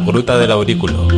Gruta del Aurículo.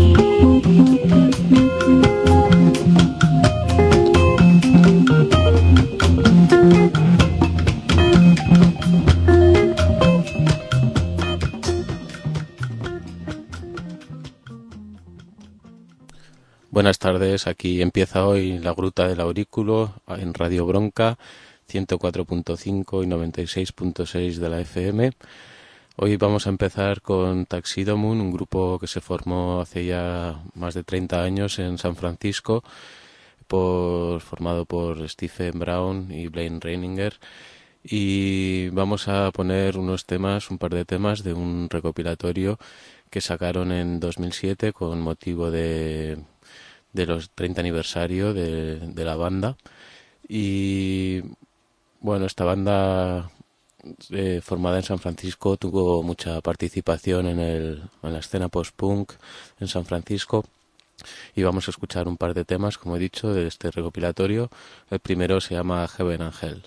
Buenas tardes, aquí empieza hoy la Gruta del Aurículo en Radio Bronca 104.5 y 96.6 de la FM. Hoy vamos a empezar con Taxidomun, un grupo que se formó hace ya más de 30 años en San Francisco, formado por Stephen Brown y Blaine Reininger. Y vamos a poner un par de temas de un recopilatorio que sacaron en 2007 con motivo de los 30 aniversario de la banda. Y bueno, esta banda formada en San Francisco tuvo mucha participación en la escena post-punk en San Francisco, y vamos a escuchar un par de temas, como he dicho, de este recopilatorio. El primero se llama Heaven and Hell.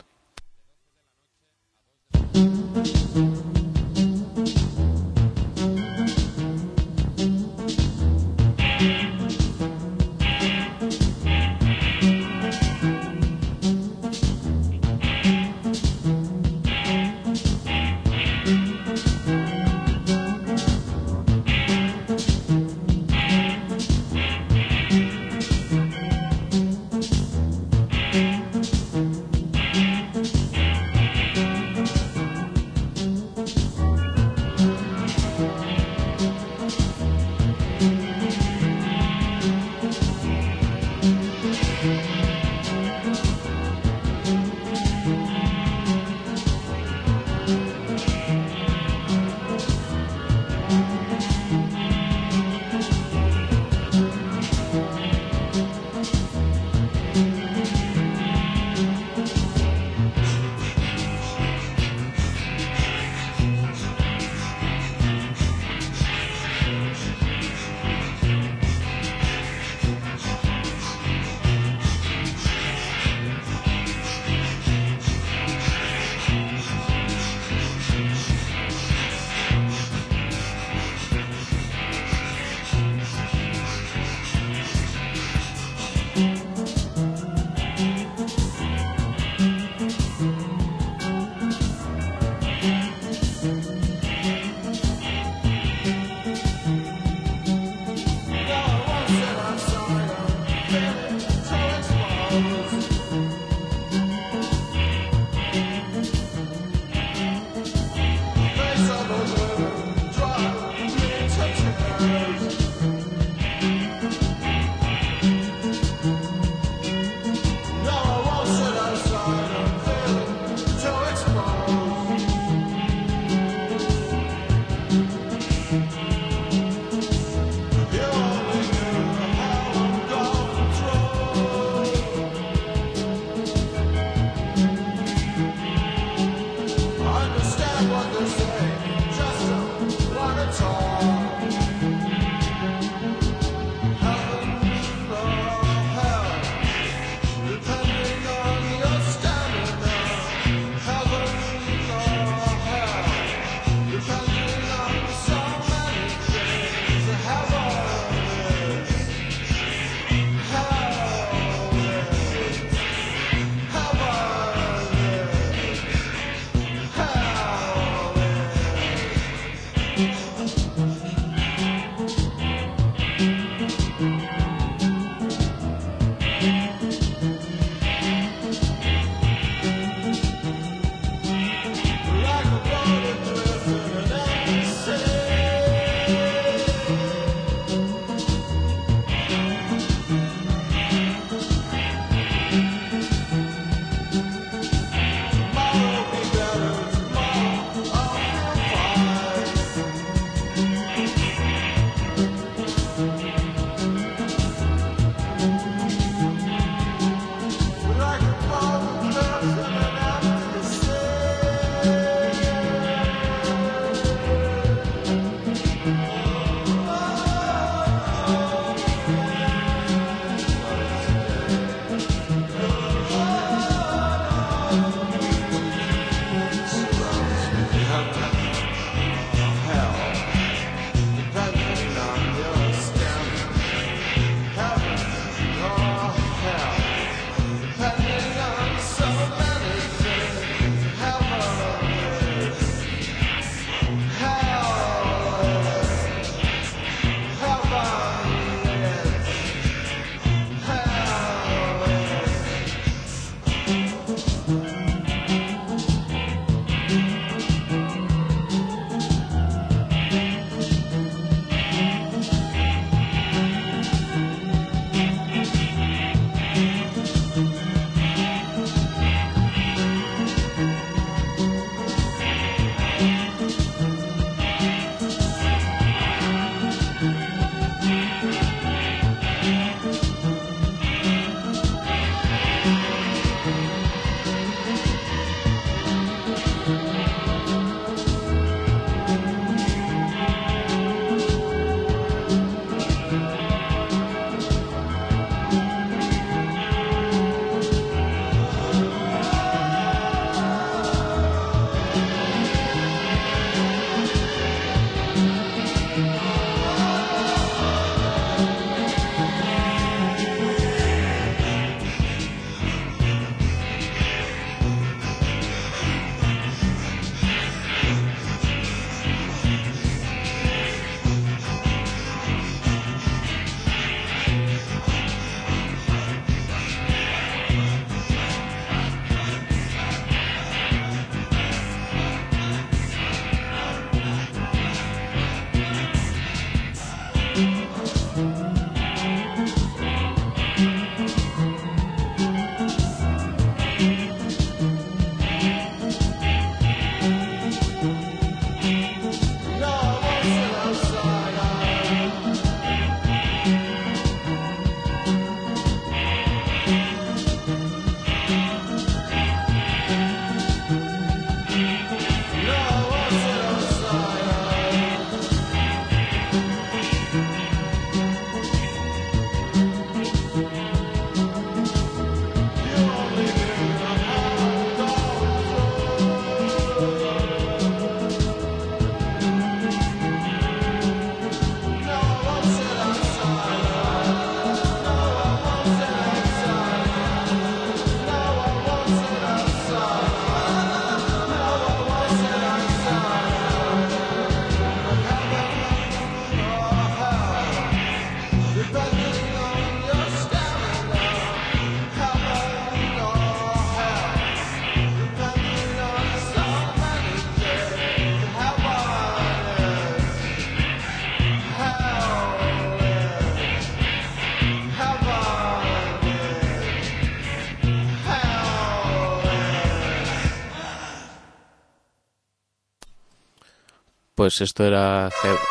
Pues esto era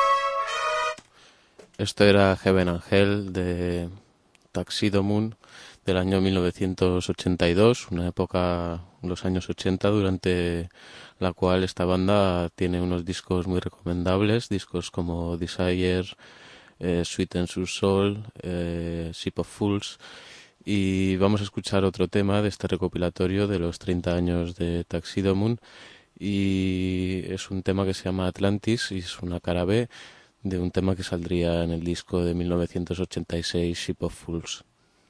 Heaven and Hell de Tuxedo Moon del año 1982, una época, los años 80, durante la cual esta banda tiene unos discos muy recomendables, discos como Desire, Sweet and Sour Soul, Ship of Fools, y vamos a escuchar otro tema de este recopilatorio de los 30 años de Tuxedo Moon, y es un tema que se llama Atlantis y es una cara B de un tema que saldría en el disco de 1986, Ship of Fools.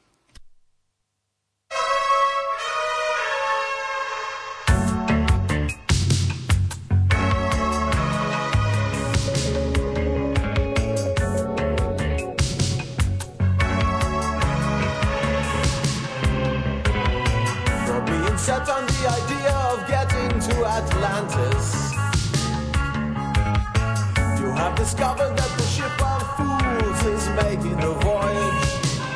Set on the idea of getting to Atlantis. You have discovered that the ship of fools is making a voyage,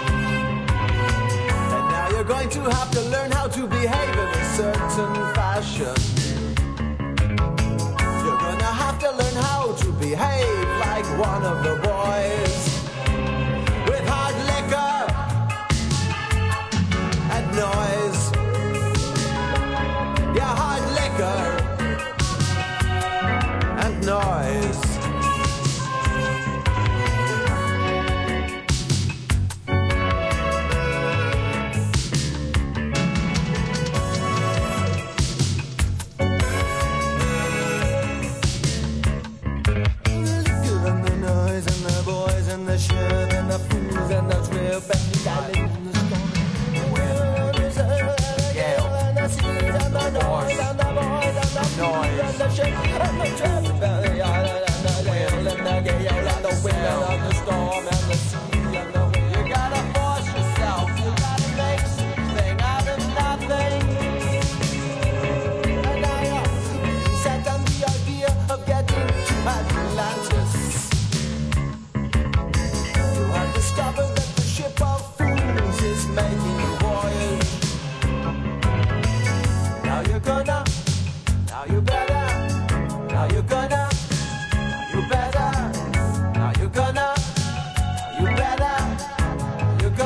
and now you're going to have to learn how to behave in a certain fashion. You're gonna have to learn how to behave like one of the boys, with hard liquor and noise. Yeah, hard liquor and noise. And the noise and the boys and the shit and the fools and the trip and the island and the storm. And the noise and the boys and the fools and the shit and the trip and the island and the gale and the gale and the wind and the storm and the sea and the wind. You gotta force yourself, you gotta make something out of nothing. And now you're set on the idea of getting to Atlantis. You have discovered that the ship of fools is making a voyage. Now you better, now you better, now you better, you better, you better, you're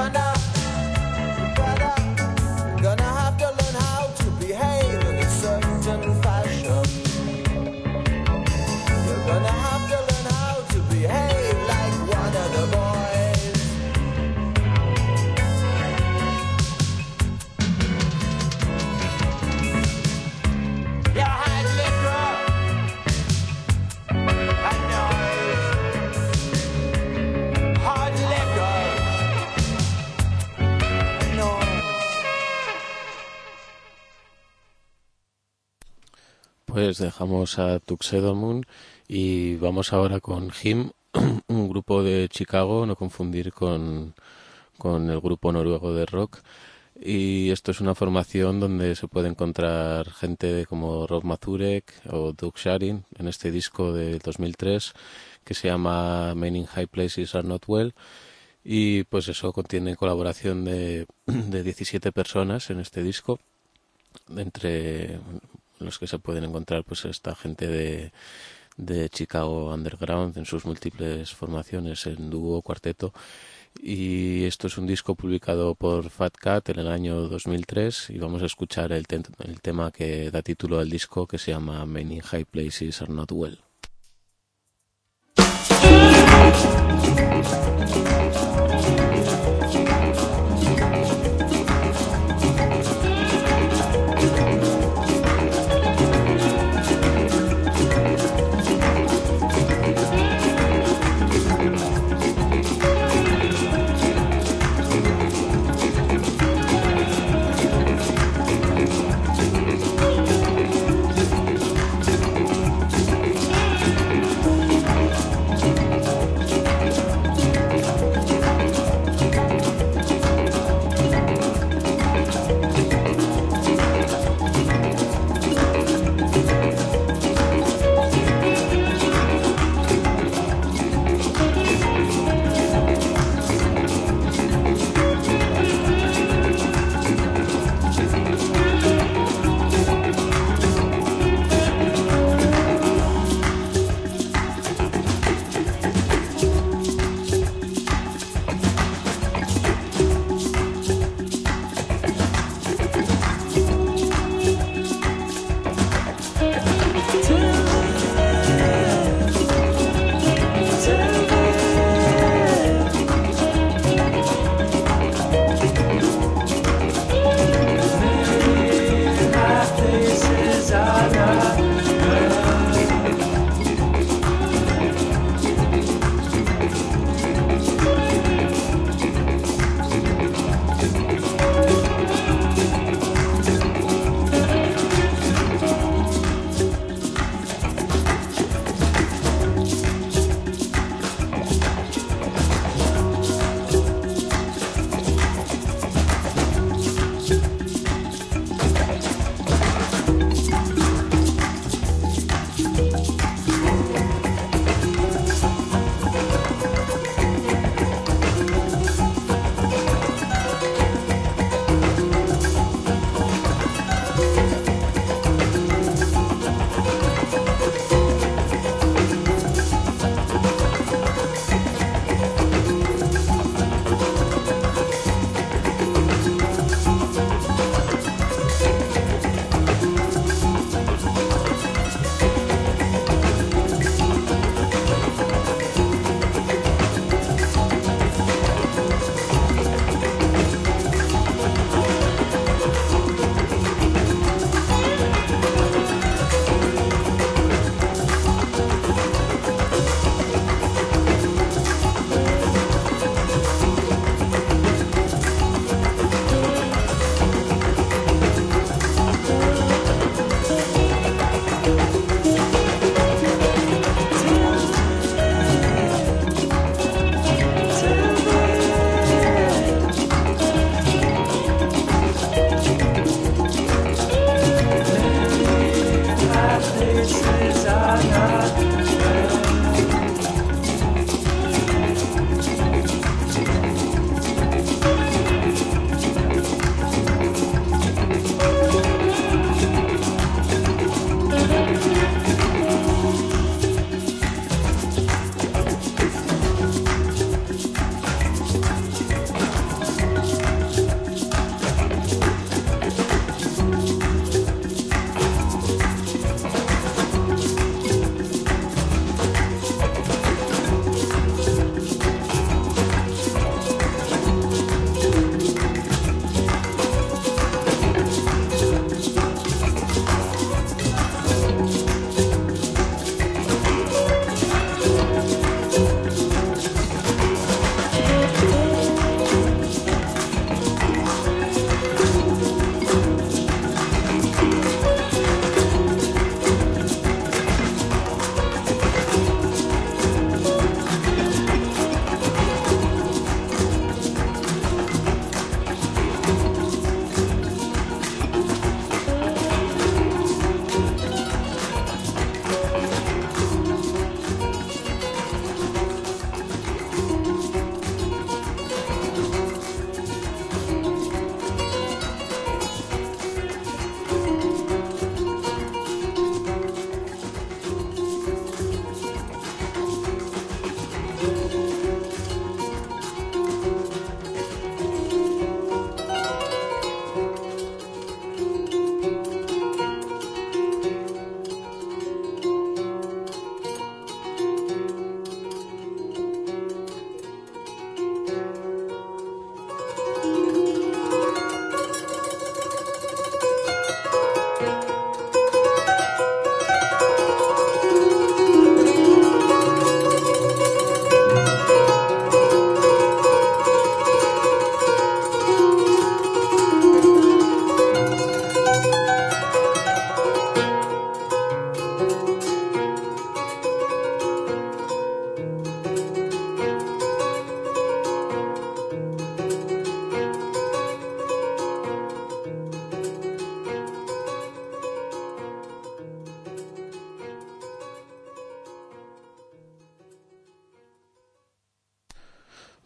gonna have to learn how to behave in a certain fashion. You're gonna have to learn how to behave like one of the boys. Yeah, hard liquor and noise. Hard liquor and noise. Pues dejamos a Tuxedo Moon y vamos ahora con Him, un grupo de Chicago, no confundir con el grupo noruego de rock. Y esto es una formación donde se puede encontrar gente como Rob Mazurek o Doug Sharin en este disco de 2003 que se llama Men in High Places Are Not Well. Y pues eso contiene colaboración de 17 personas en este disco, entre los que se pueden encontrar pues esta gente de Chicago Underground en sus múltiples formaciones, en dúo, cuarteto. Y esto es un disco publicado por Fat Cat en el año 2003 y vamos a escuchar el tema que da título al disco, que se llama Men in High Places Are Not Well.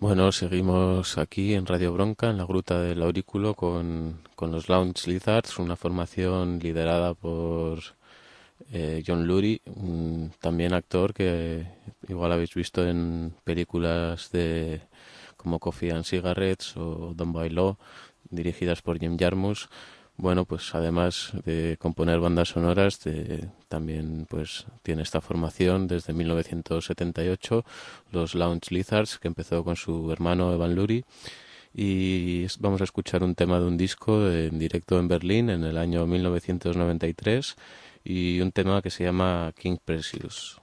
Bueno, seguimos aquí en Radio Bronca, en la Gruta del Aurículo, con los Lounge Lizards, una formación liderada por John Lurie, un también actor que igual habéis visto en películas como Coffee and Cigarettes o Don't Buy Law, dirigidas por Jim Jarmusch. Bueno, pues además de componer bandas sonoras, también pues tiene esta formación desde 1978, los Lounge Lizards, que empezó con su hermano Evan Lurie. Y vamos a escuchar un tema de un disco en directo en Berlín en el año 1993 y un tema que se llama King Precious.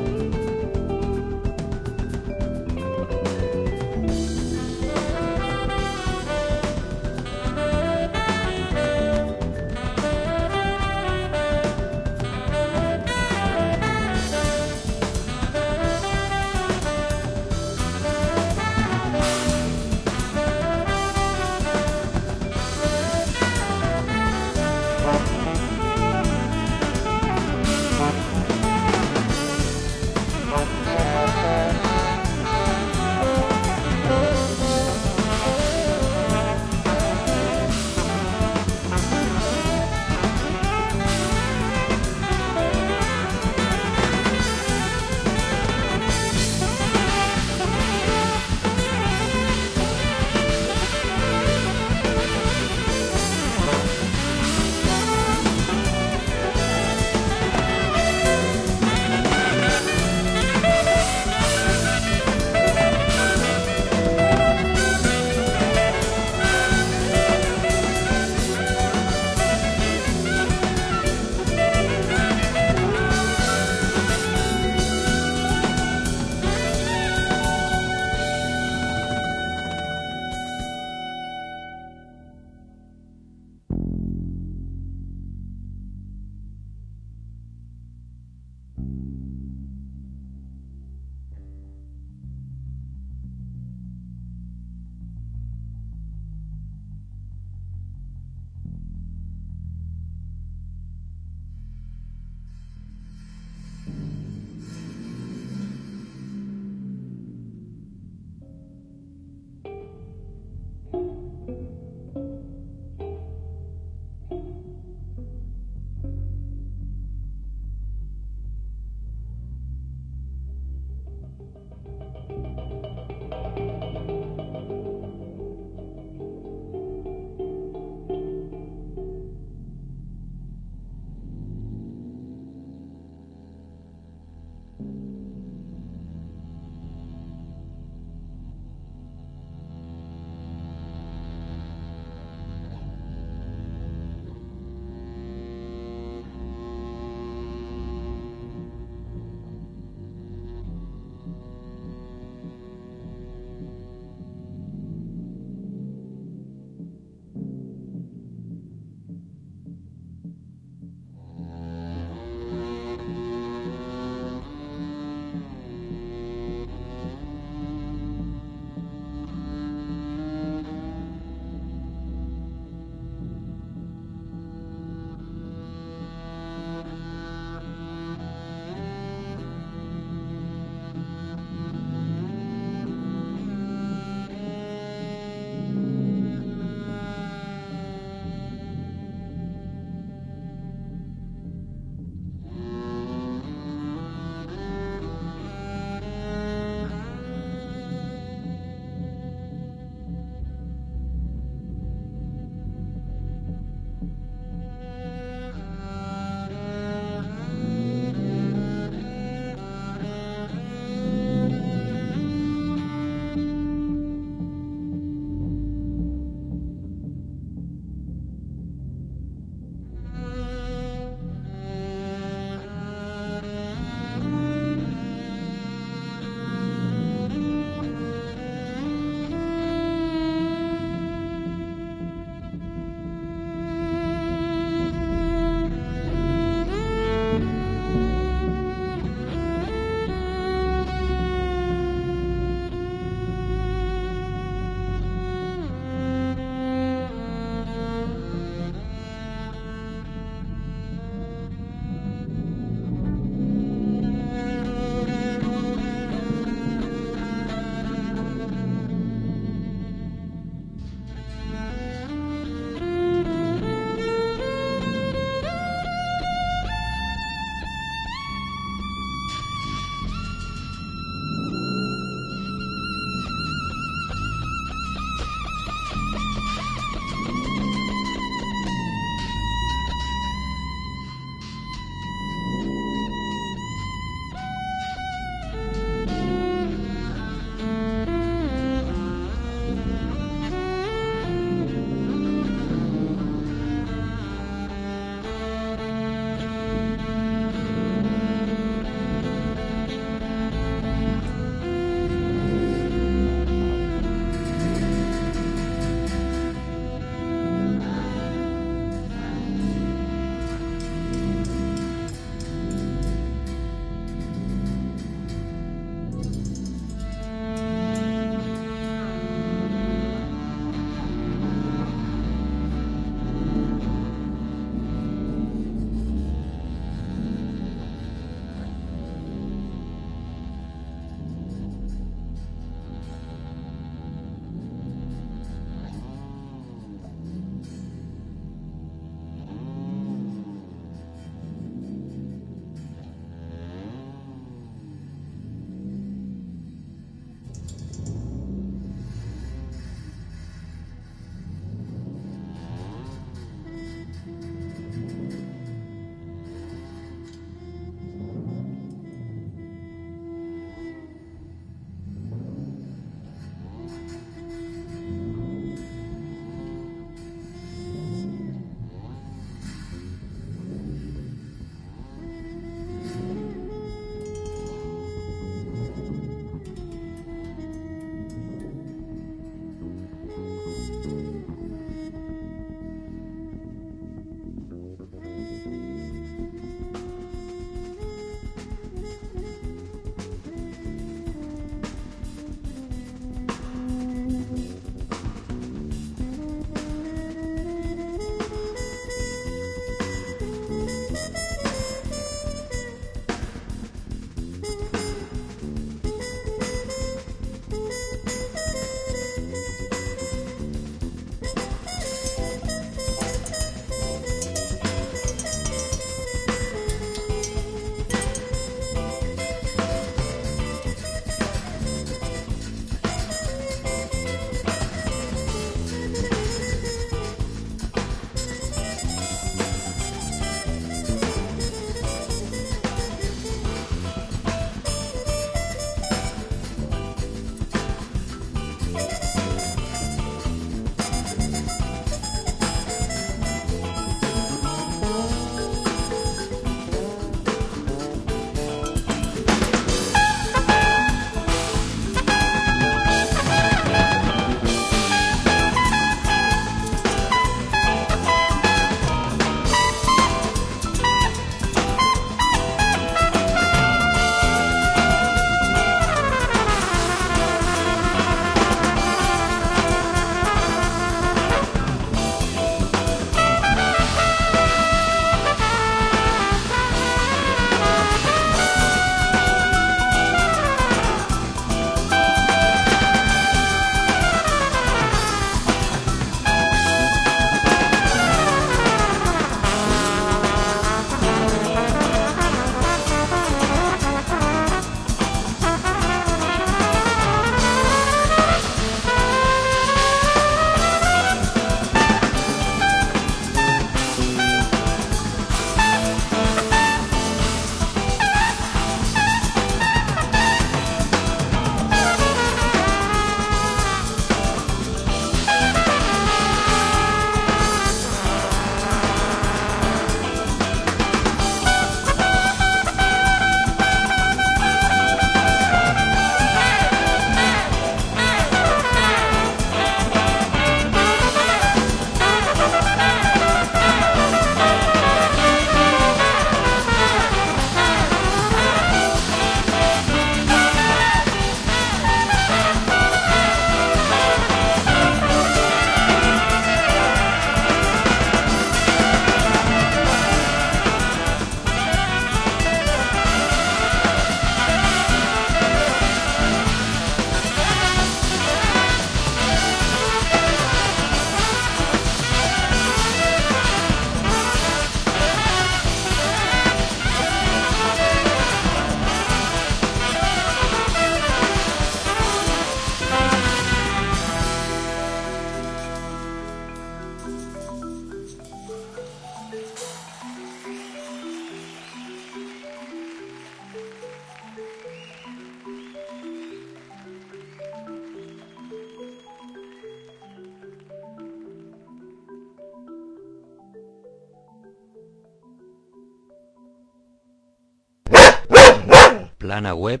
Plana web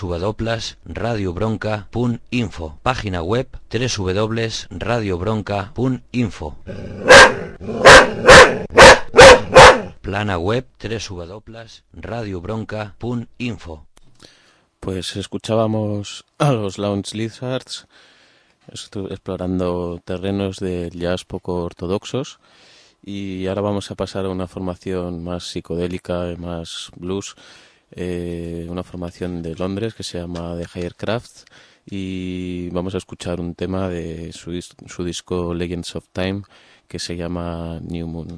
www.radiobronca.info. Página web www.radiobronca.info. Plana web www.radiobronca.info. Pues escuchábamos a los Lounge Lizards explorando terrenos del jazz poco ortodoxos, y ahora vamos a pasar a una formación más psicodélica, más blues, una formación de Londres que se llama The Higher Crafts, y vamos a escuchar un tema de su disco Legends of Time que se llama New Moon.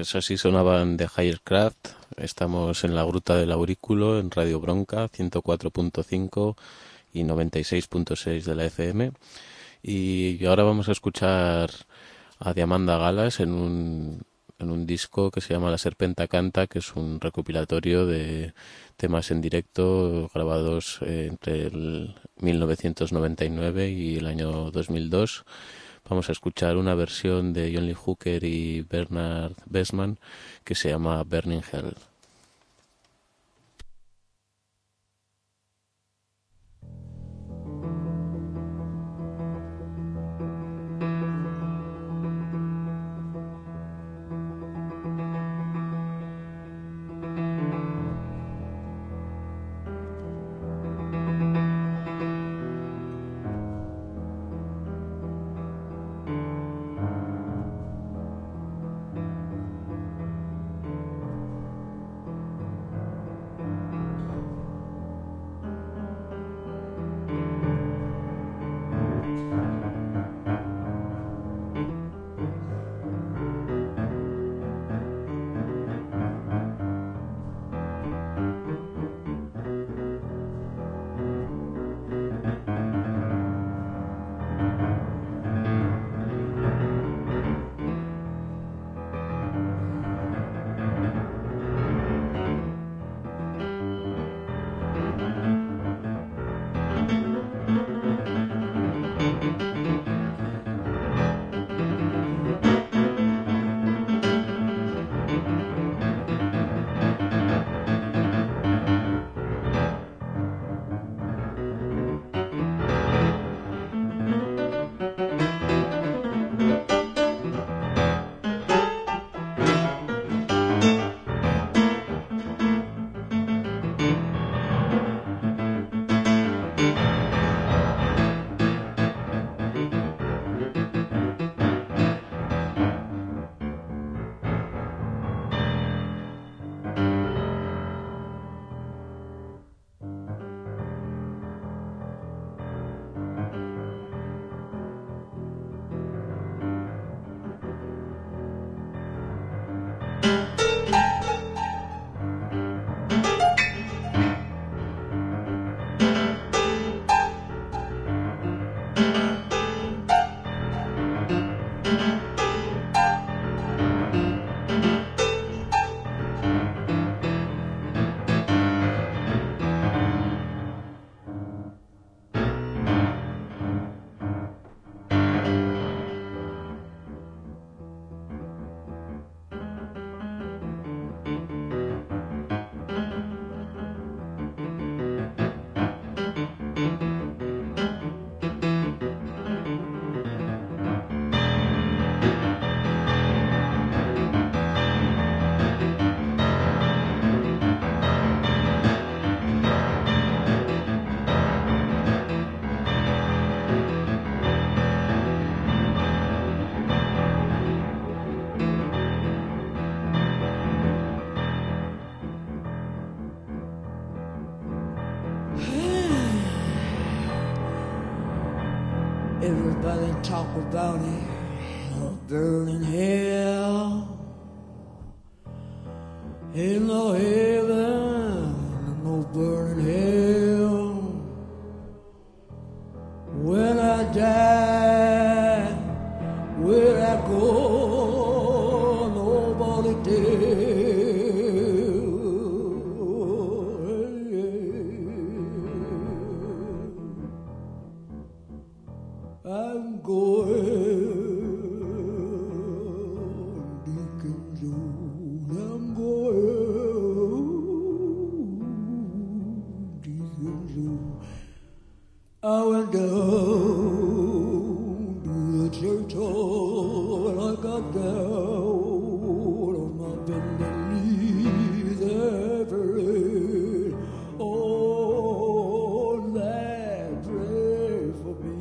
Pues así sonaban The Hirecraft. Estamos en la Gruta del Aurículo, en Radio Bronca, 104.5 y 96.6 de la FM. Y ahora vamos a escuchar a Diamanda Galas en un disco que se llama La Serpenta Canta, que es un recopilatorio de temas en directo grabados entre el 1999 y el año 2002. Vamos a escuchar una versión de John Lee Hooker y Bernard Besman que se llama Burning Hell. Everybody talk about it, a burning hell. Ain't no heaven, no burning hell. When I die, where I go, nobody I'm going, Deacon Joe, I'm going, Deacon Joe. I went down to the church hall and I got down on my bending knees and prayed. Oh, that pray for me.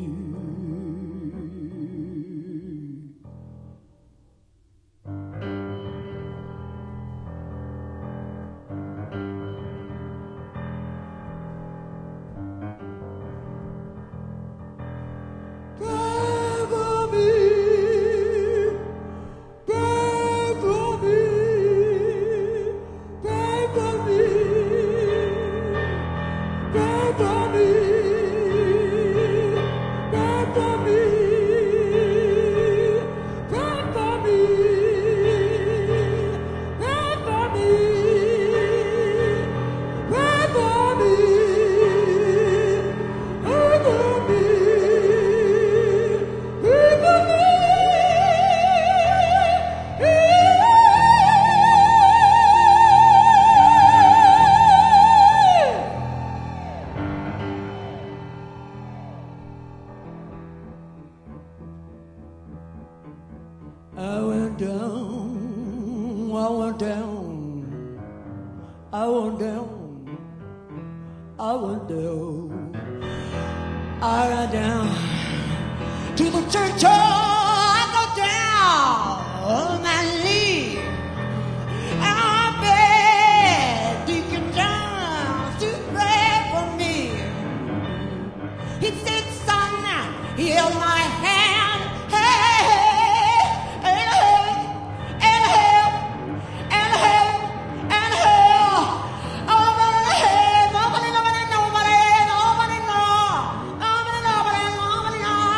I went down, I went down, I got down to the church. I go down on my knees. I beg Deacon John to pray for me. He said, son, here's my hand, hey, and help, and help, and help, and help. Nobody, nobody, nobody, nobody, nobody, nobody, nobody, nobody,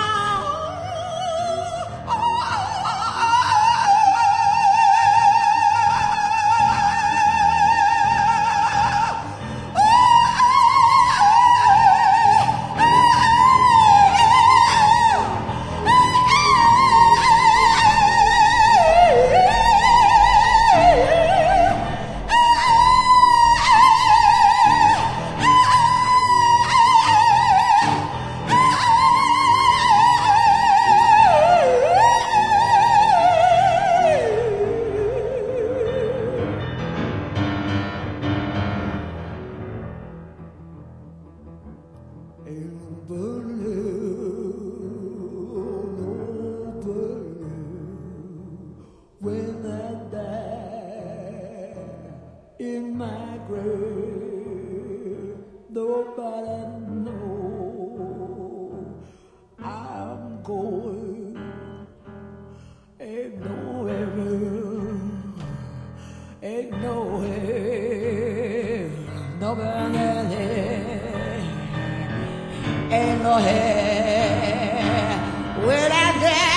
when I die in my grave, nobody know I'm going. Ain't no heaven, ain't no hell, nobody there, ain't no hell when I die.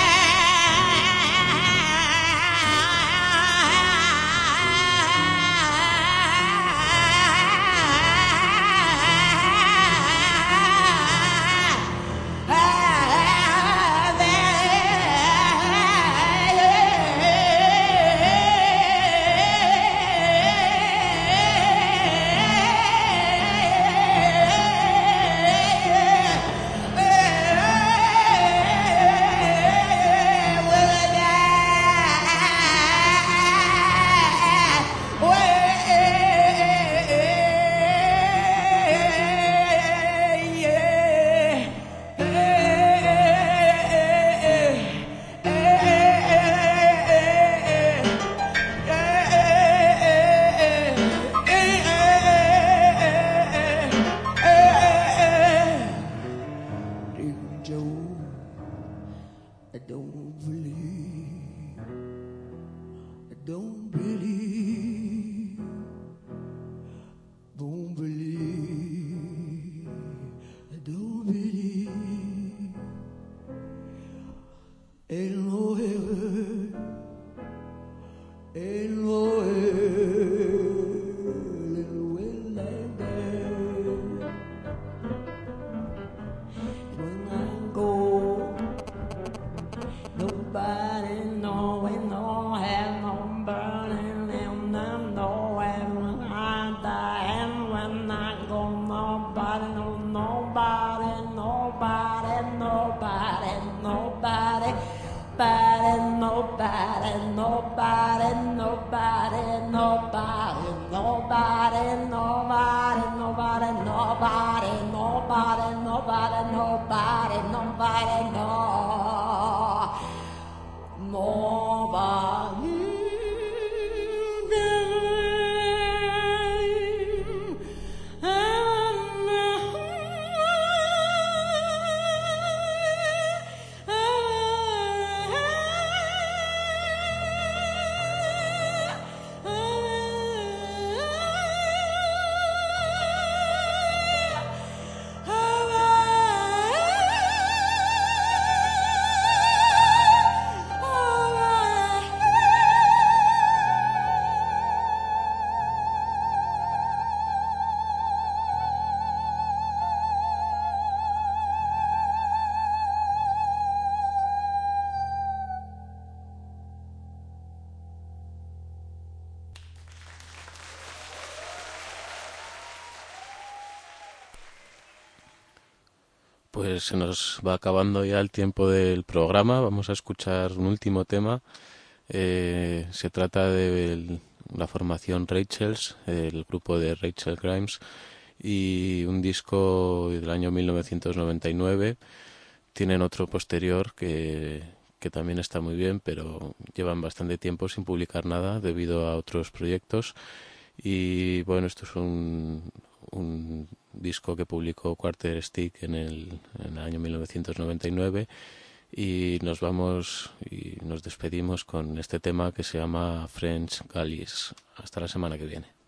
Pues se nos va acabando ya el tiempo del programa. Vamos a escuchar un último tema. Se trata de la formación Rachels, el grupo de Rachel Grimes, y un disco del año 1999. Tienen otro posterior que también está muy bien, pero llevan bastante tiempo sin publicar nada debido a otros proyectos. Y bueno, esto es un disco que publicó Quarter Stick en el año 1999, y nos vamos y nos despedimos con este tema que se llama French Galleys. Hasta la semana que viene.